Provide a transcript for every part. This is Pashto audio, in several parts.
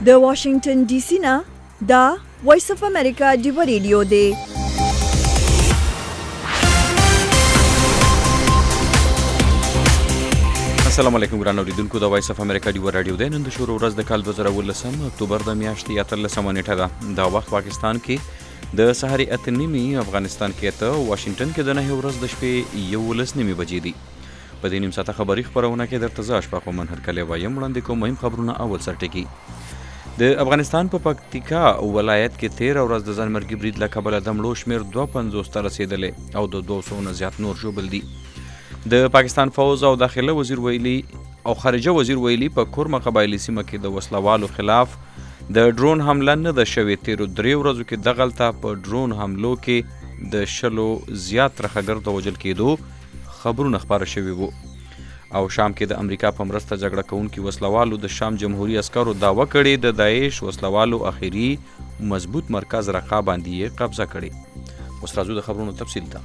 د واشنگټن ډي سي نه دا وایس اف امریکا دی ریډیو دی. السلام علیکم ګران اوریدونکو، د وایس اف امریکا دی رادیو دی. نن د شروع ورځ د کال 2018 اکتوبر د میاشتې 13 نیټه ده. دا وخت پاکستان کې د سحر 8:30، افغانستان کې ته واشنگټن کې د 9 ورځ د شپې 11:30 بجې دي. په دې نیم ساعته خبري خبرونه کې درته زه اشفاق منهر کلی وایم. وړاندې کوم مهم خبرونه. اول سرټکی د افغانستان په پکتیکا ولایت کې 13 ورځ د ځانمرګي برید له کبله د مړو شمېر 52 ته رسېدلی او د 200 نه زیات نور ژوبل دي. د پاکستان فوز او داخله وزیر ویلي او خارجه وزیر ویلي په کورمه قبایلي سیمه کې د وسلوالو خلاف د ډرون حمله نه ده شوې. تیرو 3 ورځو کې دغلته په ډرون حملو کې د 10 زیات ترهګر د وژل کېدو خبرونه خپاره شوي وو. او شام کې د امریکا په مرسته جګړه کوونکي وسلوالو د شام جمهوریت عسکرو دعوه کړې د داعش وسلوالو اخیری مضبوط مرکز رقا باندې قبضه کړې. اوس راځو د خبرونو تفصیل ته.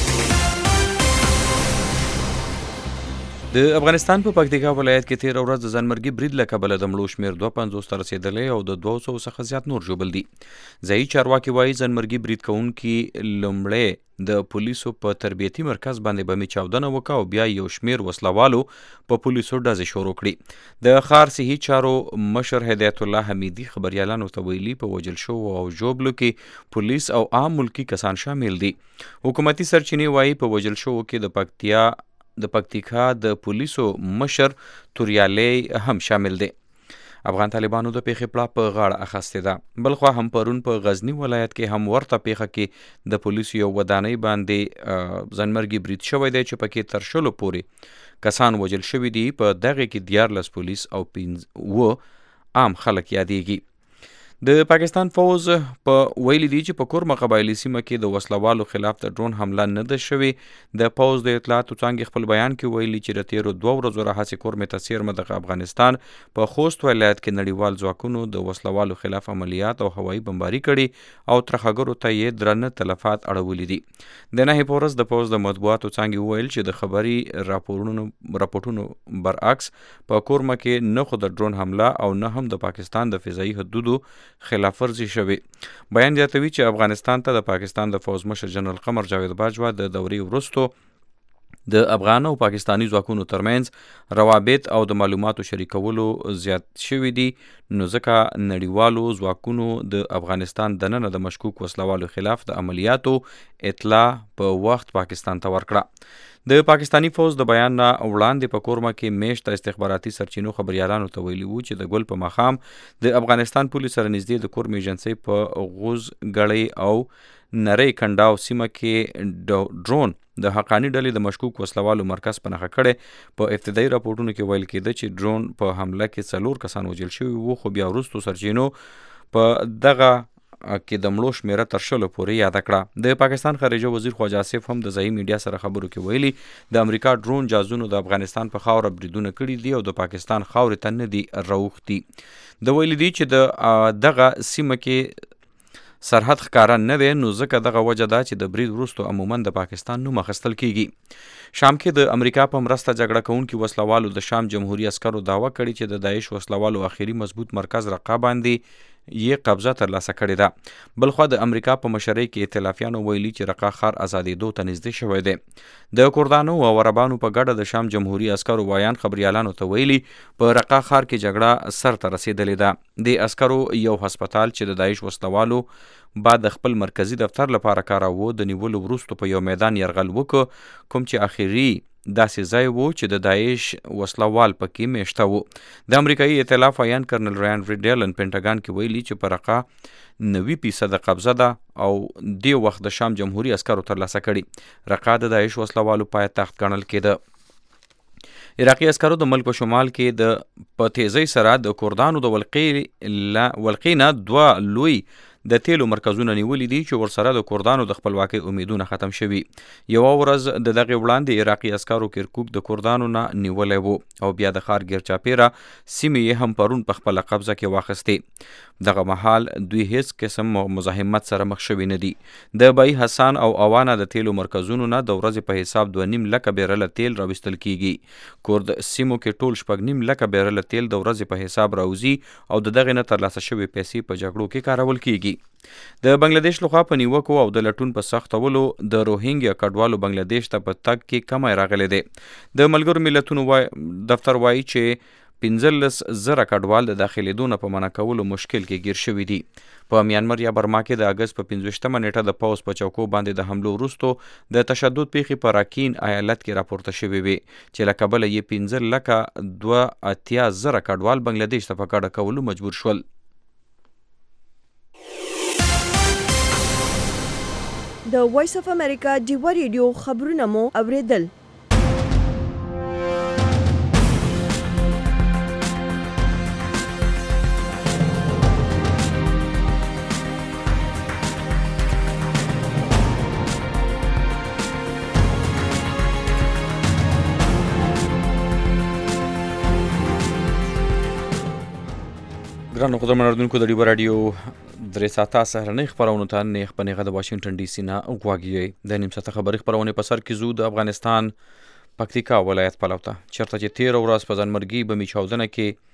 د افغانستان په پکتیکا ولایت کې 13 ورځ د ځانمرګي برید له کبله د مړو شمېر 52 ته رسېدلی او د 200 څخه زیات نور ژوبل دي. ځایي چارواکي وایي ځانمرګي برید کوونکي لومړی د پولیسو په تربیتي مرکز باندې بمي چاودنه وکړه او بیا یو شمېر وسلوالو په پولیسو ډزې شروع کړي. د ښار صحي چارو مشر هدایت الله حمیدي خبریالانو ته ویلي په وژل شوو او ژوبلو کې پولیس او عام ملکي کسان شامل دي. حکومتي سرچینې وایي په وژل شوو کې د پکتیکا د پولیسو مشر توریالی هم شامل دی. افغان طالبانو د پیښې پړه په غاړه اخیستې ده. بلخوا هم پرون په غزنی ولایت کې هم ورته پیښه کې د پولیسو یو ودانۍ باندې ځانمرګي برید شوی دی چې پکې تر 10 پورې کسان وژل شوي دي. په دغه کې 14 پولیس او 5 عام خلک یادېږي. د پاکستان فوز په ویلي دی چې په کورمه قبایلي سیمه کې د وسلوالو خلاف د ډرون حمله نه ده شوې. د پوز د اطلاعاتو څانګې خپل بیان کې ویلي چې د تیرو 2 ورځو راهیسې کورمې ته څیرمه د افغانستان په خوست ولایت کې نړیوال ځواکونو د وسلوالو خلاف عملیات او هوایي بمباري کړي او ترهګرو ته یې درنه تلفات اړولي دي. د 9 پورس د پوز د مطبوعاتو څانګې وویل چې د خبري راپورونو برعکس په کورمه کې نه خو د ډرون حمله او نه هم د پاکستان د فضایي حدودو خلاف ورزي شوی. بیان زیاتوي چې افغانستان ته د پاکستان د فوز مشر جنرال قمر جاوید باجوا د دورې وروسته د افغان او پاکستانی ځواکونو ترمنځ روابط او د معلوماتو شریکولو زیات شوي دي. نو ځکه نړیوالو ځواکونو د افغانستان دننه د مشکوک وسلوالو خلاف د عملیاتو اطلاع په وخت پاکستان ته ورکړه. د پاکستانی فوز د بیان نه وړاندې په کورمه کې میشته استخباراتي سرچینو خبريالانو ته ویلي وو چې د ګل په مخام د افغانستان پولیس سره نږدې د کورمې ایجنسۍ په غوز غړی او نری کنډاو سیمه کې ډرون د حقانی ډلې د مشکوک وسلوالو مرکز په نښه کړي. په ابتدایي راپورټونو کې ویل کېده چې ډرون په حمله کې 4 کسان وژل شوي وو، خو بیا وروستو سرچینو په دغه کې د مړو شمېره تر 10 پورې یاده کړه. د پاکستان خارجه وزیر خواجه آصف هم د ځایي میډیا سره خبرو کې ویلي د امریکا ډرون جازونو د افغانستان په خاوره بریدونه کړي دي او د پاکستان خاورې ته نه دي راوښتي. د ویلي دي چې د دغه سیمه کې سرحد ښکاره نه دی، نو ځکه دغه وجه ده چې د برید وروسته عموما د پاکستان نوم اخیستل کیږي. شام کې د امریکا په مرسته جګړه کوونکي وسلوالو د شام جمهوریت عسکرو دعوه کړې چې د داعش وسلوالو اخیری مضبوط مرکز رقا باندې یې قبضه ترلاسه کړې ده. بلخوا د امریکا په مشرۍ کې ائتلافیانو ویلي چې رقا ښار ازادېدو ته نږدې شوی دی. د کردانو او عربانو په ګډه د شام جمهوریت عسکرو وایان خبریالانو ته ویلي په رقا ښار کې جګړه سر ته رسېدلې ده. د عسکرو یو هسپتال چې د داعش وسلوالو بعد د خپل مرکزی دفتر لپاره کاراوه د نیولو وروسته په یو میدان یرغل وکړ، کوم چې اخیری داسې ځای وو چې د داعش وسلوال پکې میشته وو. د امریکایي ائتلاف ویان کرنل رایان ریډلن پینټاګان کې ویلي چې په رقا 90% قبضه ده او دی وخت د شام جمهوریت عسکرو ترلاسه کړي. رقا د داعش وسلوالو پایتخت ګڼل کېده. عراقي عسکرو د ملک په شمال کې د په تیزۍ سره د کردانو د ولقې نه 2 لوی د تیلو مرکزونه نیولي دي چې ورسره د کردانو د خپلواکۍ امیدونه ختم شوي. یوه ورځ د دغې وړاندې عراقي عسکرو کرکوک د کردانو نه نیولی و او بیا د ښار ګیرچاپیره سیمې یې هم پرون په خپله قبضه کې واخیستې. دغه مهال دوی هیڅ قسم مزاحمت سره مخ شوي نه دي. د بای حسان او اوانه د تیلو مرکزونو نه د ورځې په حساب 2.5 لکه بیرله تیل راویستل کیږي. کورد سیمو کې ټول 6.5 لکه بیرله تیل د ورځې په حساب راوځي او د دغې نه ترلاسه شوې پیسې په جګړو کې کارول کیږي. د بنگلادیش لخوا په نیوکو او د لټون په سختولو د روهینګیا کډوالو بنگلادیش ته په تګ کې کمی راغلی دی. د ملګرو ملتونو دفتر وایي چې 15,000 کډوال د داخلېدو نه په منع کولو مشکل کې ګیر شوي دي. په میانمار یا برما کې د اګست په 25مه نیټه د پوځ په چوکو باندې د حملو وروسته د تشدد پیښې په راکین ایالت کې راپورته شوې وې چې له کبله یې 15,82,000 کډوال بنگلادیش ته په کډه کولو مجبور شول. د وایس اف امریکا ډیوا ریډیو خبرونه مو اوریدل. ګرانو قدرمنو اورېدونکو د ډیوا راډیو 3 ساعته سهارنۍ خپرونو ته نیغ په نیغه د واشنګټن ډي سي نه غوږ یې. د نیم ساعته خبري خپرونې په سر کې ځو د افغانستان پکتیکا ولایت پلو ته، چېرته چې تېره ورځ په ځانمرګي بمي چاودنه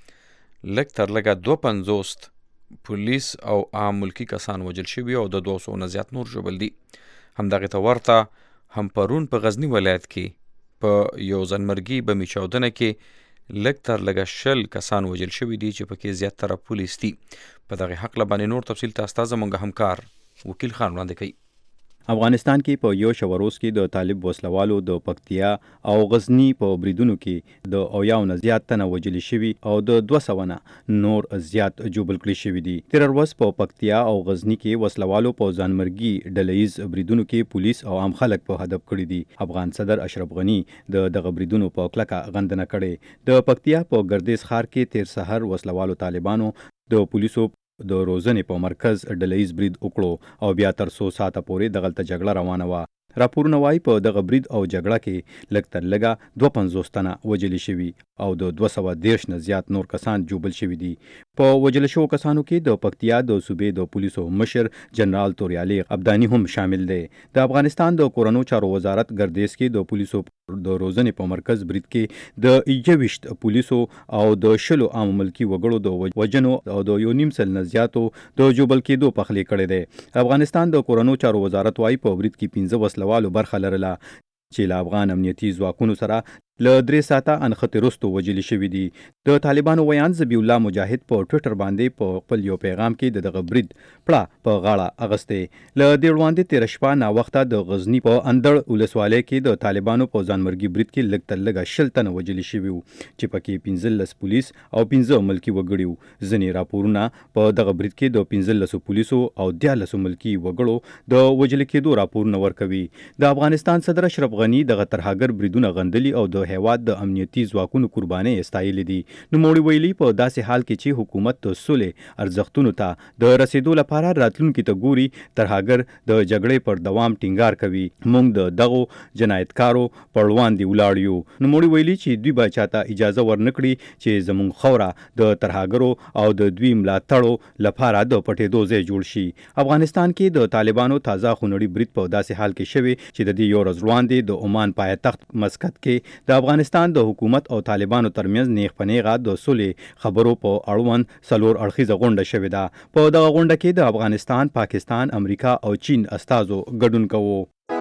کې لږ تر لږه 250 پولیس او عام ملکي کسان وژل شوي او د 200 نه زیات نور ژوبل دي. همدغې ته ورته هم پرون په غزني ولایت کې په یو ځانمرګي بمي چاودنه کې لږ تر لږه 20 کسان وژل شوي دي چې پکې زیاتره پولیس دي. په دغې هکله باندې نور تفصیل تاسو ته زموږ همکار وکیل خان وړاندې کوي. افغانستان کې په یو شوروز کې د طالب وسلوالو د پکتیا او غزنی په بریدونو کې د اویاو نه زیات تنه وژل شوي او د 200 نه نور زیات ژوبل کړي شوي دي. تېره ورځ په پکتیا او غزنی کې وسلوالو په ځانمرګي ډلهییز بریدونو کې پولیس او عام خلک په هدف کړي دي. افغان صدر اشرف غنی د دغه بریدونو په کلکه غندنه کړې. د پکتیا په ګردیز ښار کې تیر سحر وسلوالو طالبانو د پولیسو د روزنې په مرکز ډلهییز برید وکړو او بیا تر 100 ساعته پورې دغلته جګړه روانه وه. راپورونه وایي په دغه برید او جګړه کې لږ تر لږه 250 تنه وژلي شوي او د 230 نه زیات نور کسان ژوبل شوي دي. په وژل شوو کسانو کې د پکتیا د صوبې د پولیسو مشر جنرال توریالي ابداني هم شامل دی. د افغانستان د کورنو چارو وزارت ګردیز کې د پولیسو د روزنې په مرکز برید کې د 21 پولیسو او د 10 عام ملکي وګړو د وژنو او د 1.5 نه زیاتو د ژوبل کېدو پخلی کړی دی. افغانستان د کورنو چارو وزارت وایي په برید کې 15 وسلوالو برخه لرله چې له افغان امنیتي ځواکونو سره له 3 ساعته انخته وروسته وژل شوي دي. د طالبانو ویان ذبیح الله مجاهد په ټویټر باندې په خپل یو پیغام کې دغه برید پړه په غاړه اغستې. له دې وړاندې تېره شپه ناوخته د غزني په اندړ ولسوالۍ کې د طالبانو په ځانمرګي برید کې لږ تر لږه 20 تنه وژل شوي وو چې پکې 15 پولیس او 15 ملکي وګړي وو. ځینې راپورونه په دغه برید کې د 15 پولیسو او 14 ملکي وګړو د وژل کېدو راپورونه ورکوي. د افغانستان صدر اشرف غنی دغه ترهګر بریدونه غندلي او د هیواد د امنیتي ځواکونو قربانۍ استایلې دي. نوموړي ویلي په داسې حال کې چې حکومت د سولې ارزښتونو ته د رسیدو لپاره راتلونکي ته ګوري، ترهګر د جګړې پر دوام ټینګار کوي. موږ د دغو جنایتکارو پر وړاندې ولاړ یو. نوموړي ویلي چې دوی به چاته اجازه ورنکړي چې زموږ خوره د ترهګرو او د دوی ملاتړو لپاره د پټېدو ځای جوړ شي. افغانستان کې د طالبانو تازه خونړي برید په داسې حال کې شوی چې د دې یو ورځ وړاندې د عمان پایتخت مسقط کې د افغانستان د حکومت او طالبانو ترمنځ نیغ په نیغه د سولې خبرو په اړوند 4 اړخیزه غونډه شوې ده. په دغه غونډه کې د افغانستان، پاکستان، امریکا او چین استازو ګډون کوو.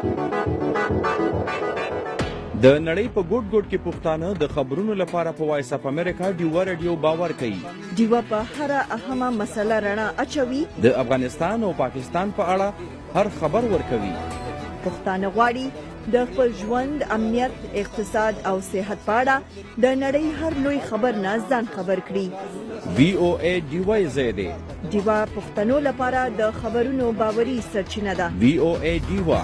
د نړۍ په ګوټ ګوټ کې پښتانه د خبرونو لپاره په وایس اف امریکا ډیوا رادیو باور کوي. ډیوا په هر اهمه مسله رڼا اچوي. د افغانستان او پاکستان په اړه هر خبر ورکوي. پښتانه غواړي د خپل ژوند، امنیت، اقتصاد او صحت په اړه د نړۍ هر لوی خبر نه ځان خبر کړي. VOA ډیوا زیاده ډیوا پښتنو لپاره د خبرونو باوري سرچینه ده. VOA ډیوا.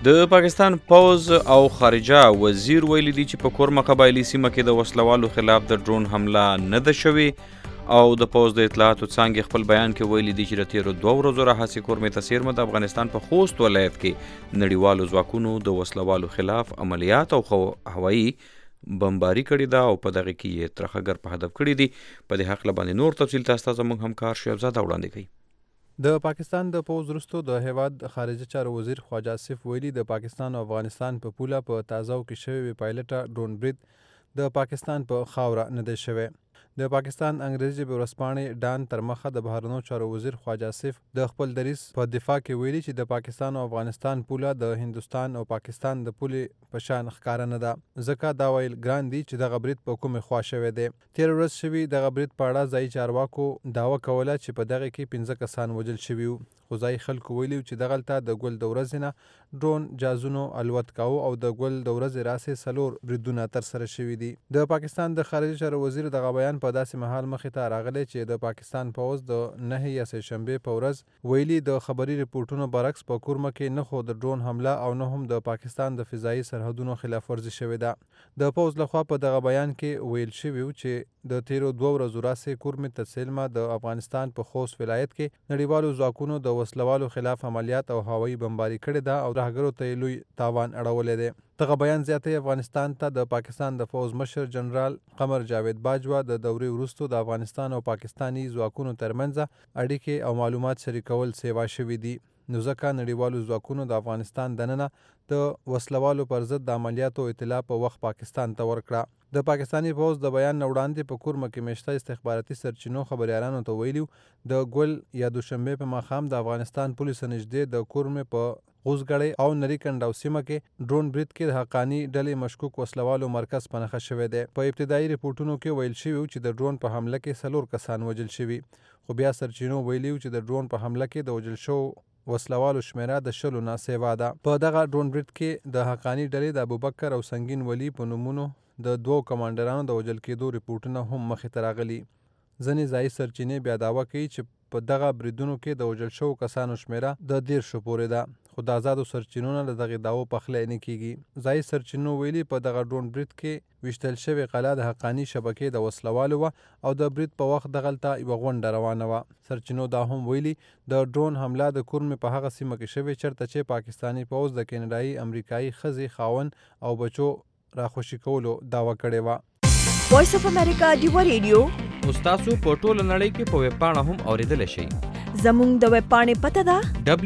د پاکستان پوز او خارجه وزیر ویلي دي چې په کورمه قبایلي سیمه کې د وسلوالو خلاف د ډرون حمله نه ده شوې او د پوز د اطلاعاتو څانګې خپل بیان کې ویلي دي چې د تیرو 2 ورځو راهیسې کورمې ته څیرمه د افغانستان په خوست ولایت کې نړیوالو ځواکونو د وسلوالو خلاف عملیات او هوایي بمباري کړې ده او په دغه کې یې ترخګر په هدف کړي دي. په دې حق باندې نور تفصیل تاسو ته زموږ همکار شهبزاد وړاندې کوي. د پاکستان د پوز وروسته د هیواد خارجه چارو وزیر خواجه آصف ویلي د پاکستان او افغانستان په پوله په تازه کې شوی پایلټه ډرون برید د پاکستان په خاوره نه دی شوی. د پاکستان انګریزي ژبې ورځپاڼې ډان تر مخه د بهرنیو چارو وزیر خواجه آصف د خپل دریځ په دفاع کې ویلي چې د پاکستان او افغانستان پوله د هندوستان او پاکستان د پولې په شان ښکاره نه ده، ځکه دا ویل ګران دي چې دغه برید په کومې خوا شوی دی. تېره ورځ شوي دغه برید په اړه ځایي چارواکو دعوه کوله چې په دغه کې 15 کسان وژل شوي وو، خو ځایي خلکو ویلي چې دغلته د ګل د ورځې نه ډرون جازونو الوت کاوه او د ګل د ورځې راسې 4 بریدونه ترسره شوي دي. د پاکستان د خارجه چارو وزیر دغه بیان په داسې مهال مخې ته راغلی چې د پاکستان پوز د 9 یا سهشنبې په ورځ ویلي د خبري ریپورټونو برعکس په کورمه کې نه خو د ډرون حمله او نه هم د پاکستان د فضایي سرحدونو خلاف ورزي شوې ده. د پوز لخوا په دغه بیان کې ویل شوي چې د تیرو 2 ورځو راسې کورمې ته څیرمه د افغانستان په خوست ولایت کې نړیوالو ځواکونو د وسلوالو خلاف عملیات او هوایي بمباري کړې ده او رهګرو ته یې لوی تاوان اړولی دی. دغه بیان زیاتوي افغانستان ته د پاکستان د فوز مشر جنرال قمر جاوید باجوه د دورې وروسته د افغانستان او پاکستاني ځواکونو ترمنځ اړیکې او معلومات شریکول سیوا شوي دي، نو ځکه نړیوالو ځواکونو د افغانستان دننه د وسلوالو پر ضد د عملیاتو اطلاع په وخت پاکستان ته ورکړه. د پاکستاني پوز د بیان نه وړاندې په کورمه کې میشته استخباراتي سرچینو خبریالانو ته ویلي د ګل یا دوشنبې په ماښام د افغانستان پولیسو نږدې د کورمې په غوزګړی او نری کنډاو سیمه کې ډرون برید کې د حقاني ډلې مشکوک وسلوالو مرکز په نښه شوی دی. په ابتدایي ریپورټونو کې ویل شوي چې د ډرون په حمله کې 4 کسان وژل شوي، خو بیا سرچینو ویلي چې د ډرون په حمله کې د وژل شوو وسلوالو شمیره د 10 نه سیوا ده. په دغه ډرون برید کې د حقاني ډلې د ابوبکر او سنگین ولی په نومونو د 2 کمانډرانو د وژل کېدو ریپورټونه هم مخې ته راغلي. ځینې ځایي سرچینې بیا دعوه کوي چې په دغه بریدونو کې د وژل شوو کسانو شمیره د 10 پورې ده، خو د آزادو سرچینو نه د دغې دعوو پخلی نه کیږي. ځایي سرچینو ویلي په دغه ډرون برید کې ویشتل شوې قلعه د حقاني شبکې د وسلوالو وه او د برید په وخت دغلته یوه غونډه روانه وه. سرچینو دا هم ویلي د ډرون حمله د کورمې په هغه سیمه کې شوې چېرته چې پاکستاني پوځ د کینیډایي امریکایي ښځې خاوند او بچو راخوشي کولو دعوه کړې وه. وایس اف امریکا ډیوا ریډیو تاسو په ټوله نړۍ کې په ویب پاڼه هم اوریدلی شئ. زموږ د ویب پاڼې پته ده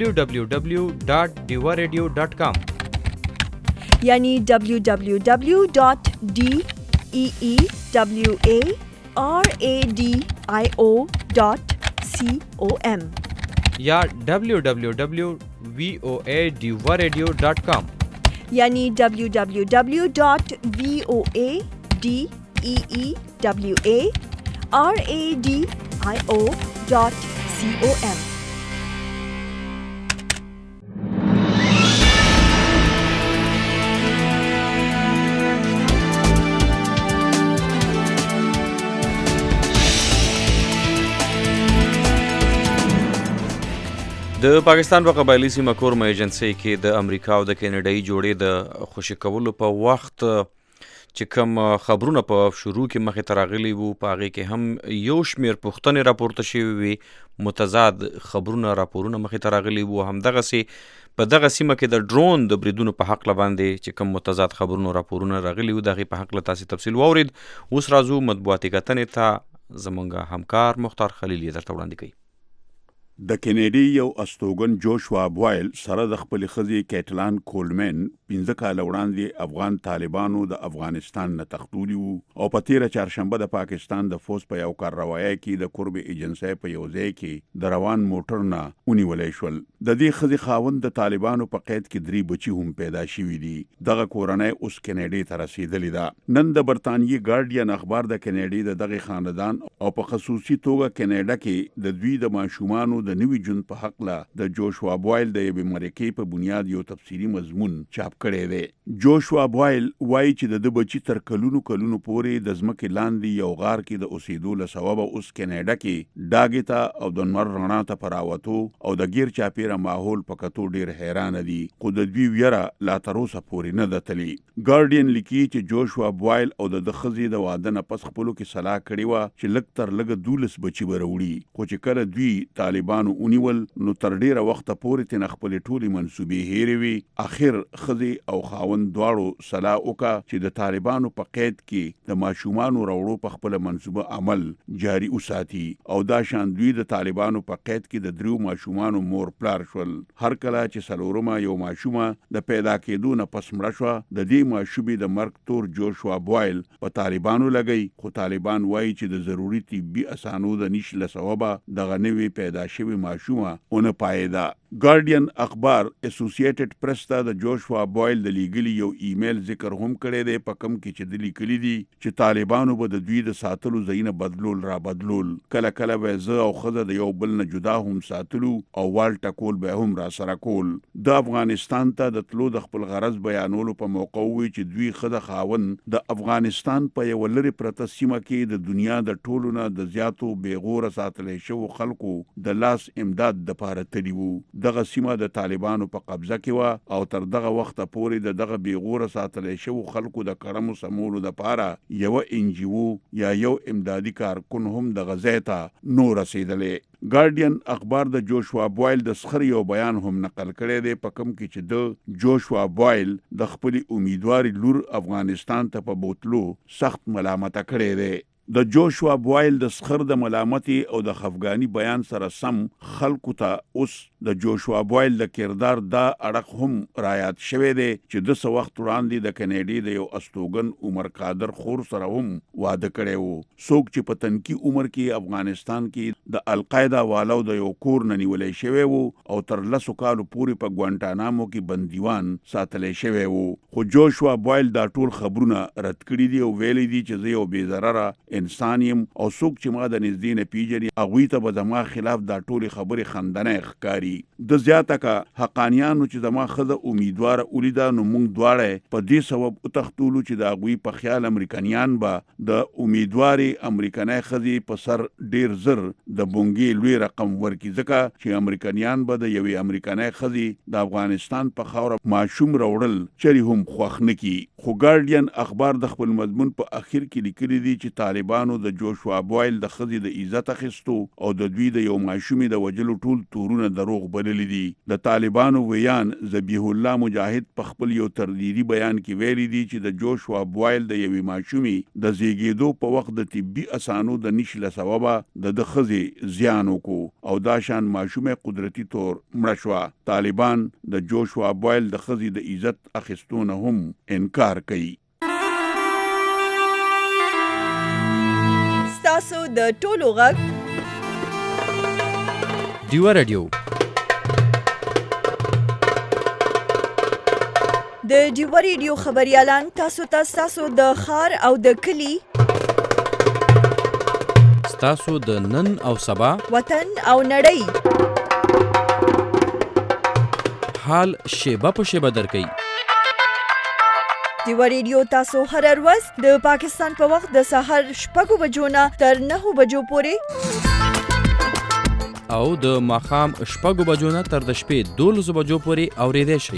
www.diwaradio.com یعنی www.deewaradio.com یا www.voadiwaradio.com یعنی www.voadiwaradio.com. د پاکستان په قبایلي سیمه کورمه ایجنسۍ کې د امریکا او د کینیډایي جوړې د خوشي کولو په وخت چې کوم خبرونه په شروع کې مخې ته راغلي وو، په هغې کې هم یو شمېر پوښتنې راپورته شوي وي، متضاد خبرونه راپورونه مخې ته راغلي وو. همدغسې په دغه سیمه کې د ډرون د بریدونو په حقله باندې چې کوم متضاد خبرونه راپورونه راغلي وو، د هغې په حقله تاسې تفصیل واورید. اوس راځو مطبوعاتي کتنې ته. زموږ همکار مختار خلیل یې درته وړاندې کوي. د کینیډي یو استوګن جوشوا بوایل سره د خپلې ښځې کیټلان کولمن 15 کاله وړاندې افغان طالبانو د افغانستان نه تښتولي وو او په تېره چهارشنبه د پاکستان د فوز په یو کارروایۍ کې د کوربې ایجنسۍ په یو ځای کې د روان موټر نه ونیولی شول. د دې ښځې خاوند د طالبانو په قید کې 3 بچي هم پیدا شوي دي. دغه کورنۍ اوس کینیډي ته رسېدلې ده. نن د برطانیې ګارډین اخبار د کینیډي د دغې خاندان او په خصوصي توګه کینیډا کې د دوی د ماشومانو د نوي جون په حقله د جوشوا بوایل د یوې مرکې په بنیاد یو تفصیلي مضمون چاپ چاپ کړی دی. جوشوا بوایل وایي چې د بچی تر کلونو پورې د ځمکې لاندې یو غار کې د اوسېدو له سببه اوس کینیډا کې ډاګې ته او د نور رڼا ته پراوتو او د غیر چاپیره ماحول په کتو ډیر حیران دي، خو د دوی ویره لا تر اوسه پورې نه ده تللی. ګارډین لیکي چې جوشوا بوایل او د ښځې د واده نه پس خپلو کې صلاح کړې وه چې لږ تر لږه 12 بچي به راوړي، خو چې کله دوی طالبانو ونیول نو تر ډیره وخته پورې ترې خپلې ټولې منصوبې هیرې وي. اخر ښځې او خاوند دواړو صلاح وکړه چې د طالبانو په قید کې د ماشومانو راوړو په خپله منصوبه عمل جاري وساتي او دا شان دوی د طالبانو په قید کې د 3 ماشومانو مور پلار شول. هر کله چې څلورمه یو ماشومه د پیدا کېدو نه پس مړه شوه، د دې ماشومې د مرګ تور جوشوا بوایل په طالبانو لګی، خو طالبان وایي چې د ضروري طبي اسانو د نشي له سببه دغه نوې پیدا شوې ماشومه ونه پایده. ګارډین اخبار اسوسییټډ پریس ته د جوشوا بوایل د لیږلي یو ایمیل ذکر هم کړی دی، په کوم کې چې د لیکلي دي چې طالبانو به د دوی د ساتلو ځایونه بدلول، کله به زه او ښځه د یو بل نه جدا هم ساتلو او وال ټکول به هم را سره کول. د افغانستان ته د تلو د خپل غرض بیانولو په موقع وی چې دوی ښځه خاوند د افغانستان په یو لرې پرته سیمه کې د دنیا د ټولو نه د زیاتو بېغوره ساتلی شوو خلکو د لاس امداد دپاره تلي وو. دغه سیمه د طالبانو په قبضه کې وه او تر دغه وخته پورې د دغه بېغوره ساتلی شوو خلکو د کړمو سمولو دپاره یوه NGO یا یو امدادي کارکن هم دغه ځای ته نو رسېدلی. ګارډین اخبار د جوشوا بوایل د سخر یو بیان هم نقل کړی دی، په کوم کې چې د جوشوا بوایل د خپلې امیدواري لور افغانستان ته په بوتلو سخت ملامته کړی دی. د جوشوا بوایل د سخر د ملامتي او د خفګانی بیان سره سم خلکو ته اوس د جوشوا بوایل د کردار دا اړخ هم رایاد شوی دی چې د څه وخت وړاندې د کینیډي د یو استوګن عمر قادر خور سره هم واده کړی وو، څوک چې په تنکي عمر کې افغانستان کې د القاعده والو د یو کور نه نیولی شوی وو او تر 10 کالو پورې په ګوانټانامو کې بندیوان ساتلی شوی وو. خو جوشوا بوایل دا ټول خبرونه رد کړي دي او ویلي دي چې زه یو بې ضرره انسان یم او څوک چې ما د نږدې نه پیژني هغوی ته به زما خلاف دا ټولې خبرې خندنۍ ښکاري. د زیاته که حقانیانو چې زما ښځه امیدواره ولیده نو موږ دواړه په دې سبب وتښتولو چې د هغوی په خیال امریکایان به د امیدوارې امریکنۍ ښځې په سر ډیر زر د بونګې لوی رقم ورکړي، ځکه چې امریکایان به د یوې امریکنۍ ښځې د افغانستان په خاوره ماشوم راوړل چرې هم خوښ نه کړي. خو ګارډین اخبار د خپل مضمون په اخر کې لیکلي دي چې طالبانو د جوشوا بوایل د ښځې د عزت اخیستو او د دوی د یو ماشومې د وجلو ټول تورونه دروغ بللی دي. د طالبانو ویان ذبیح الله مجاهد په خپل یو تردیدي بیان کې ویلي دي چې د جوشوا بوایل د یوې ماشومې د زیږیدو په وخت د طبي اسانو د نشي له سببه د ښځې زیان وکړو او دا شان ماشومې قدرتي طور مړه شوه. طالبان د جوشوا بوایل د ښځې د عزت اخیستو نه هم انکار کوي. تاسو د ټولو غږ ډیو رادیو د ډیو رادیو خبريالان تاسو د خار او د کلی تاسو د نن او سبا وطن او نړۍ حال شیبه په شیبه درکې. ډیو رادیو تاسو هر ورځ د پاکستان په وخت د سحر 6 بجو نه تر 9 بجو پورې او د ماښام 6 بجو نه تر د شپې 12 بجو پورې اورېدای شئ.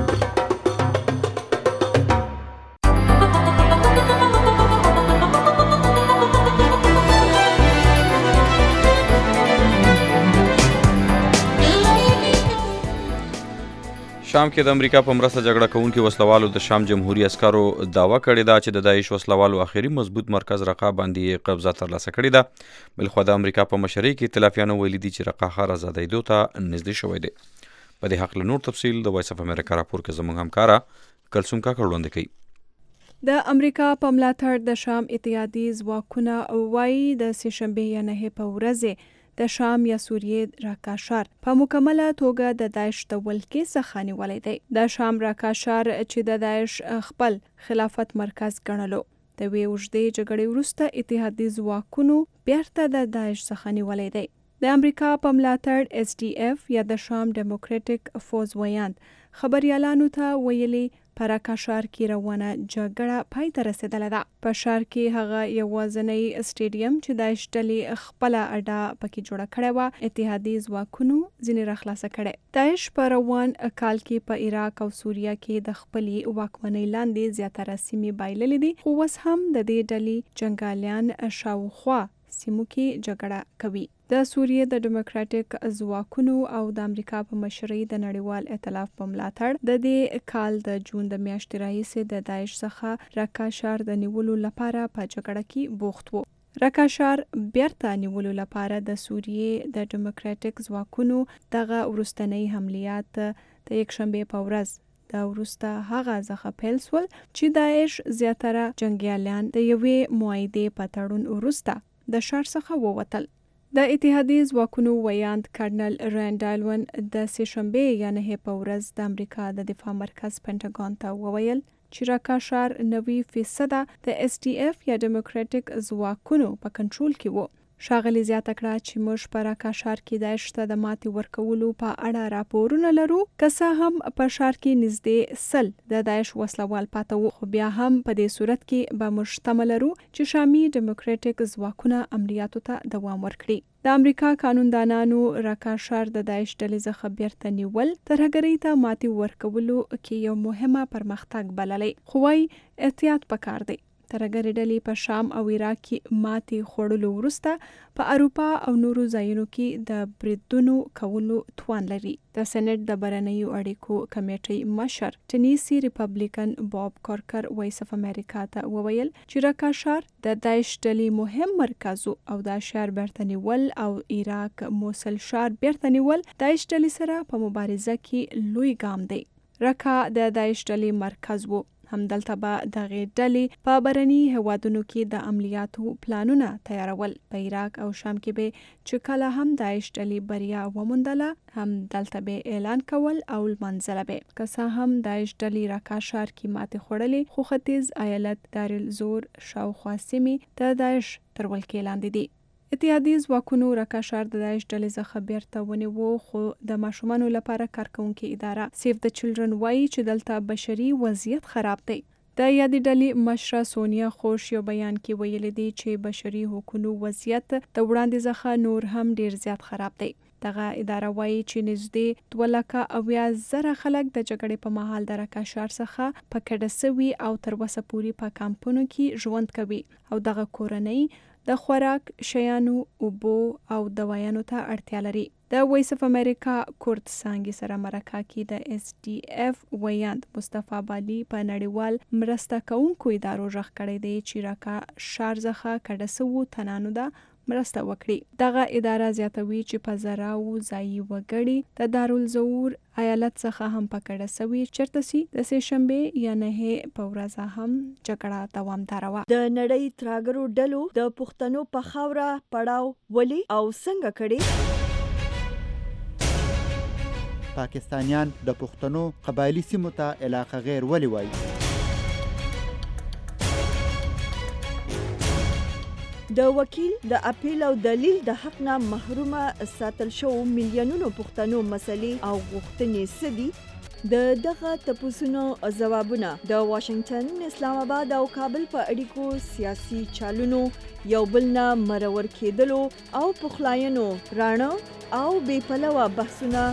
شام کې د امریکا په مرسته جګړه کوونکي وسلوالو د شام جمهوریت عسکرو دعوا کړې ده چې د داعش وسلوالو اخري مضبوط مرکز رقه باندې قبضه ترلاسه کړې ده. بلخوا د امریکا په مشرۍ کې ائتلافیانو ویلي دي چې رقه ښار ازادېدو ته نږدې شوی دی. په دې هکله نور تفصیل د وایس اف امریکا راپور کې زموږ همکاره کلثوم کاکړ وړاندې کوي. د امریکا په ملاتړ د شام اتحادي ځواکونه وایي د سهشنبې یا 9 په ورځ د شام یا سوریې راکا ښار په مکمله توګه د داعش د ولکې څخه نیولی دی. د شام راکا ښار چې د داعش خپل خلافت مرکز ګڼلو د وی اوږدې جګړې وروسته اتحادي ځواکونو بیرته د داعش څخه نیولی دی. د امریکا په ملاتړ SDF یا د شام ډیموکراټیک فورس ویاند خبريالانو ته ویلي په راکا ښار کې روانه جګړه پای ته رسېدلې ده. په ښار کې هغه یوازینی سټیډیم چې داعش ډلې خپله اډه پکې جوړه کړې وه اتحادي ځواکونو ځینې راخلاصه کړې. داعش په روان کال کې په عراق او سوریه کې د خپلې واکمنۍ لاندې زیاتره سیمې بایللې دي، خو اوس هم د دې ډلې جنګالیان شاوخوا سیمو کې جګړه کوي. د سوریې د ډیموکراتیک ځواکونو او د امریکا په مشرۍ د نړیوال ائتلاف په ملاتړ د دې کال د جون د میاشتې راهیسې د داعش څخه راکا ښار د نیولو لپاره په جګړه کې بوخت وو. راکا ښار بیرته نیولو لپاره د سوریې د ډیموکراتیک ځواکونو دغه وروستنۍ حملیات د یکشنبې په ورځ د وروسته هغه څخه پیل سول چې داعش زیاتره جنګیالیان د یوې معاهدې په تړون وروسته د ښار څخه ووتل. د اتحادي ځواکونو ویاند کرنل رینډ ډایلون د سهشنبې یا 9 په ورځ د امریکا د دفاع مرکز پینټاګون ته وویل چې راکا ښار 90% د SDF یا ډیموکراتیک ځواکونو په کنټرول کې وو. ښاغلي زیاته کړه چې موږ په راکا ښار کې داعش ته د ماتې ورکولو په اړه راپورونه لرو، که څه هم په ښار کې نږدې 100 د داعش وسلوال پاته وو، خو بیا هم په دې صورت کې به موږ تمه لرو چې شامي ډیموکراتیک ځواکونه عملیاتو ته دوام ورکړي. د امریکا قانوندانانو راکا ښار د داعش ډلې څخه بیرته نیول ترهګرۍ ته ماتې ورکولو کې یو مهمه پرمختګ بللی، خو وايي احتیاط پکار دی. ترهګرې ډلې په شام او عراق کې ماتې خوړلو وروسته په اروپا او نورو ځایونو کې د بریدونو کولو توان لري. د سېنات د بهرنیو اړیکو کمیټې مشر ټنیسي ریپبلیکن باب کارکر وایس اف امریکا ته وویل چې راکا ښار د داعش ډلې مهم مرکز او دا ښار بیرته نیول او عراق موصل ښار بیرته نیول داعش ډلې سره په مبارزه کې لوی ګام دی. راکا د داعش ډلې مرکز وو، همدلته به دغې ډلې په بهرني هیوادونو کې د عملیاتو پلانونه تیارول. په عراق او شام کې به چې کله هم داعش ډلې بریا وموندله همدلته به اعلان کول او لمانځله به. که څه هم داعش ډلې راکا ښار کې ماتې خوړلې، خو ختیځ ایالت دارالزور شاوخوا سیمې د داعش تر ولکې لاندې دي. اتحادي ځواکونو راکا ښار د داعش ډلې څخه بیرته ونیو، خو د ماشومانو لپاره کارکونکې اداره سیف د چلډرن وایي چې دلته بشري وضعیت خراب دی. د یادې ډلې مشره سونیا خوش یو بیان کې ویلي دي چې بشري حقوقو وضعیت د وړاندې څخه نور هم ډیر زیات خراب دی. دغه اداره وایي چې نږدې 2,80,000 خلک د جګړې په مهال د راکا ښار څخه په کډه سوي او تر اوسه پورې په کامپونو کې ژوند کوي او دغه کورنۍ د خوراک شیانو، اوبو او دوايانو ته اړتیا لري. د وایس اف امریکا کورت څانګې سره مرکه کې د SDF ویاند مصطفی بالي په نړیوال مرسته کوونکو ادارو غږ کړی دی چې راکا ښار څخه کډه سوو تنانو ده مرسته وکړي. دغه اداره زیاتوي چې په زراو ځایي وګړي د دارالزور ایالت څخه هم په کډه سوي چرته سي د سهشنبې یا 9 په ورځ هم جګړه دوامداره وه. د نړۍ ترهګرو ډلو د پښتنو په خاوره پړاو ولې او څنګه کړي؟ پاکستانیان د پښتنو قبایلی سیمو ته علاقه غیر ولې وایي؟ د وکیل د اپیل او دلیل د حق نه محرومه ساتل شو میلیونونو پښتنو مسلې او غوښتنې سدي. د دغه تپوسونو ځوابونه د واشنگټن، اسلام آباد او کابل په اړیکو سیاسي چالونو یو بل نه مرور کېدلو او پخلاینو رانه او بې پلوه بحثونه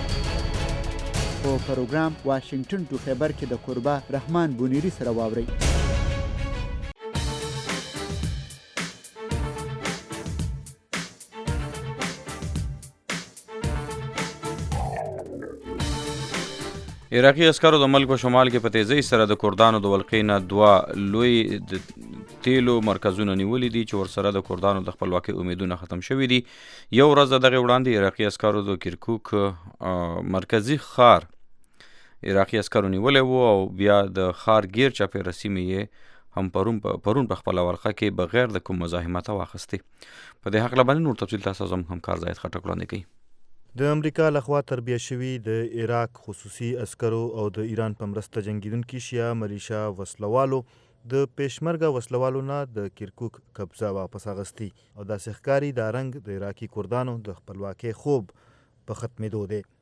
په پروګرام واشنگټن ټو خیبر کې د قربا رحمان بونیری سره واورئ. عراقي عسکرو د ملک په شمال کې په تیزۍ سره د کردانو د ولقې نه 2 لوی د تیلو مرکزونه نیولي دي چې ورسره د کردانو د خپلواکۍ امیدونه ختم شوي دي. یو ورځ دغه وړاندې عراقي عسکرو د کرکوک مرکزی ښار عراقي عسکرو نیولی و او بیا د ښار غیر چاپېره سیمې یې هم پرون په خپله ورقه کې بغیر د کوم مزاحمته واخیستې. په دې هکله باندې نور تفصیل تاسو زموږ همکار زاهد خټک وړاندې کوي. د امریکا لخوا تربیه شوي د عراق خصوصي عسکرو او د ایران په مرسته جنګیدونکي شیعه ملیشا وسلوالو د پیشمرګه وسلوالو نه د کرکوک قبضه واپس اخیستی او داسې ښکاري دا رنګ د عراقي کردانو د خپلواکۍ خوب په ختمېدو دی.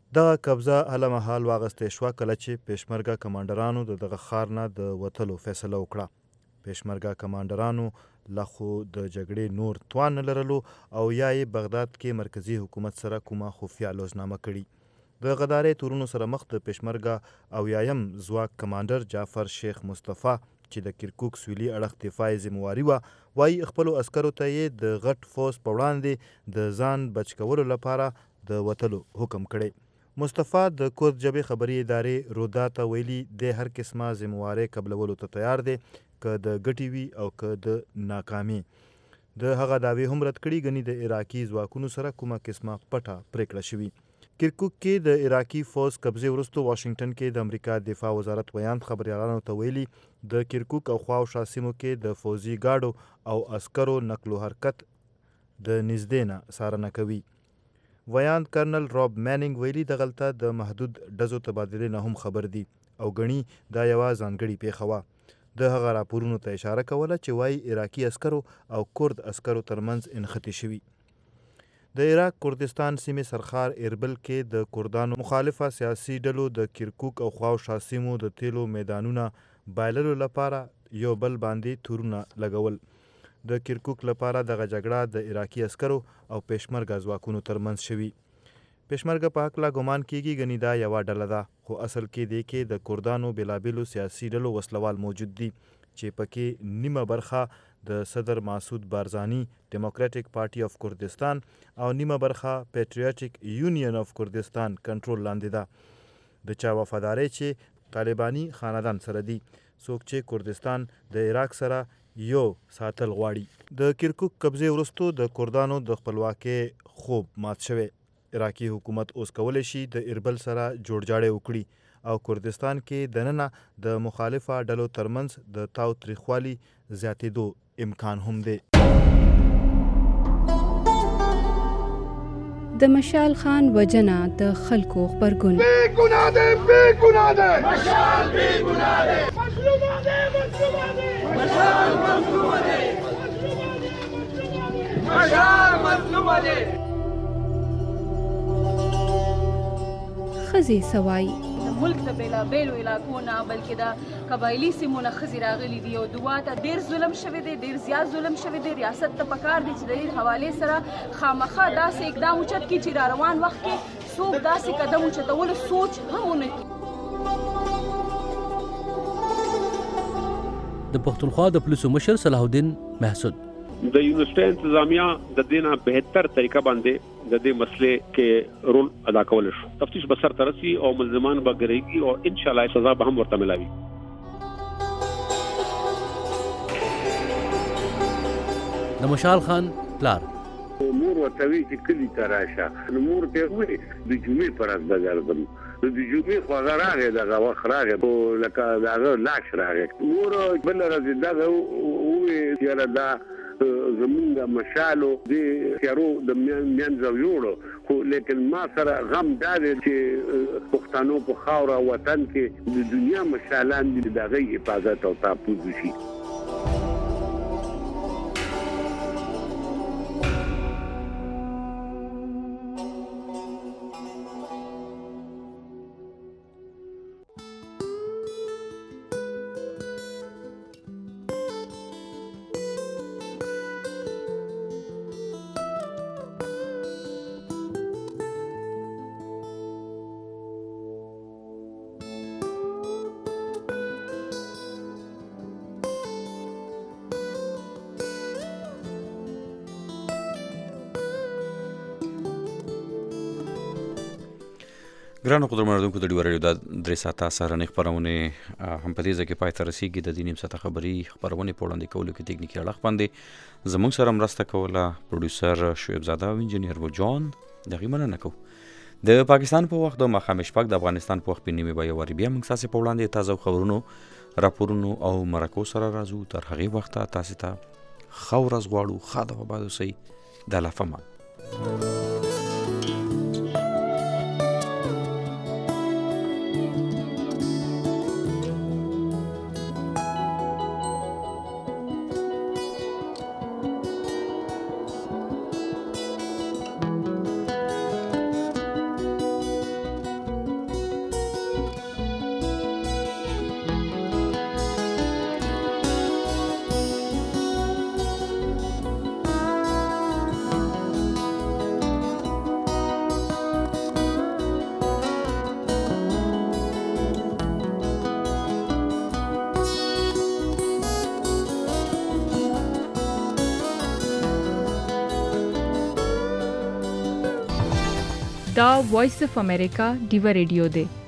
دغه قبضه هله مهال واغستې شوه کله چې پېشمرګه کمانډرانو د دغه ښار نه د وتلو فیصله وکړه. پېشمرګه کمانډرانو لا خو د جګړې نور توان نه لرلو او یا یې بغداد کې مرکزي حکومت سره کومه خفیه لوزنامه کړي. د غدارې تورونو سره مخ د پېشمرګه او یایم ځواک کمانډر جعفر شیخ مصطفی چې د کرکوک سویلي اړخ دفاعي ذمواري وه، وایي خپلو عسکرو ته یې د غټ فوز په وړاندې د ځان بچ کولو لپاره د وتلو حکم کړی. مصطفی د کورد ژبې خبري ادارې رودا ته ویلي دی هر قسمه ذموارۍ قبلولو ته تیار دی، که د ګټې وي او که د ناکامي. د هغه دعوې هم رد کړي، ګنې د عراقي ځواکونو سره کومه قسمه پټه پرېکړه شوي. کرکوک کې د عراقي فوز قبضې وروسته واشنګټن کې د امریکا دفاع وزارت ویاند خبریالانو ته ویلي د کرکوک او خواوشا سیمو کې د فوزي ګاډو او عسکرو نقل و حرکت د نږدې نه څارنه کوي. ویاند کرنل راب میننګ ویلي دغلته د محدود ډزو تبادلې نه هم خبر دي او ګڼي دا یوه ځانګړې پیښه وه. د هغه راپورونو ته اشاره کوله چې وایي عراقي عسکرو او کورد عسکرو ترمنځ انخطې شوي. د عراق کردستان سیمې سرخار اربل کې د کردانو مخالفه سیاسي ډلو د کرکوک او خواوشا سیمو د تیلو میدانونه بایللو لپاره یو بل باندې تورونه لګول. د کرکوک لپاره دغه جګړه د عراقي عسکرو او پېشمرګه ځواکونو ترمنځ شوي. پېشمرګه په هکله ګمان کیږي ګنې دا یوه ډله ده، خو اصل کې دی کې د کردانو بېلابېلو سیاسي ډلو وسلوال موجود دي چې پکې نیمه برخه د صدر مسعود بارزانی ډیموکراټیک پارټي اف کردستان او نیمه برخه پیټریاټیک یونین اف کردستان کنټرول لاندې ده. د چا وفادارۍ چې طالباني خاندان سره دي، څوک چې کردستان د عراق سره یو ساتل غواړي. د کرکوک قبضې وروسته د کردانو د خپلواکۍ خوب مات شوی. عراقي حکومت اوس کولی شي د اربل سره جوړجاړی وکړي او کردستان کې دننه د مخالفه ډلو ترمنځ د تاوتریخوالي زیاتېدو امکان هم دی. د مشال خان وجنه د خلکو خبرګون بے گناہ دے مشال بے گناہ دے مظلوم دے خزي سوای ملک د بیلابیلو علاقو نه بلکې د قبایلي سیمو نه ښځې راغلي دي او دوه ته ډېر ظلم شوی دی، ډېر زیات ظلم شوی دی. ریاست ته پکار دی چې د دې حوالې سره خامخا داسې اقدام اوچت کړي چې را روان وخت کې څوک داسې قدم اوچتولو سوچ هم ونه کړي. د پښتونخوا د پولیسو مشر صلاح الدین محسود د یونیورسيټي انتظامیه د دې نه بهتر طریقه باندې د دې مسلې کې رول ادا کول شو. تفتیش به سر ترسي او ملزمان به ګرځي او ان شاء الله سزا به هم ورته ملاوي. د مشال خان پلار مور وتوی چې کلی تراشه نو مور ته وې د جمعې پر از بغردم د جمعې خو غراغه د وخت راغه او لکه دا لاش راغه مور بل راځي دا وې چې دا زمونږ مشالو د تیارو د میانځو یوړو خو لیکن ما سره غم دا دی چې پښتنو په خاوره وطن کې د دنیا مشالان دي د هغې حفاظت او تحفظ وشي. ګرانو قدرمنونکو د ډیوریو د 3 ساعته سهارنۍ خپرونه هم په دې ځکه پای ته رسیږي. د دې نیم ساعته خبري خبرونه په وړاندې کولو کې ټکنیکي اړخ باندې زموږ سره مرسته کوله پروډوسر شعیب زاده او انجینیر وجان. دغه مننه کوم. د پاکستان په وخت د مخامخ شپږ د افغانستان په وخت په نیمه بیا وری بیا موږ تاسو په وړاندې تازه خبرونو راپورونو او مرکو سره راځو. تر هغه وخت تاسو ته خورز غواړو خاطر په بادو سي د لافما دا وایس اف امریکا ډیو ریډیو دی